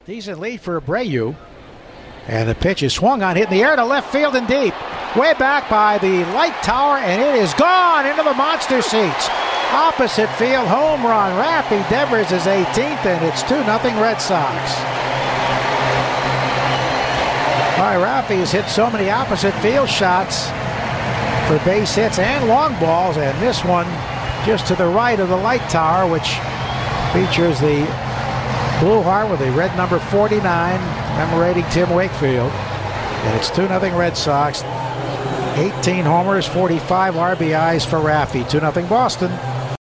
Decent lead for Abreu. And the pitch is swung on, hit in the air to left field and deep. Way back by the light tower, and it is gone into the monster seats. Opposite field home run. Rafi Devers is 18th, and it's 2-0 Red Sox. Boy, Rafi has hit so many opposite field shots for base hits and long balls, and this one just to the right of the light tower, which features the blue heart with the red number 49, commemorating Tim Wakefield. And it's 2-0 Red Sox. 18 homers, 45 RBIs for Rafi. 2-0 Boston.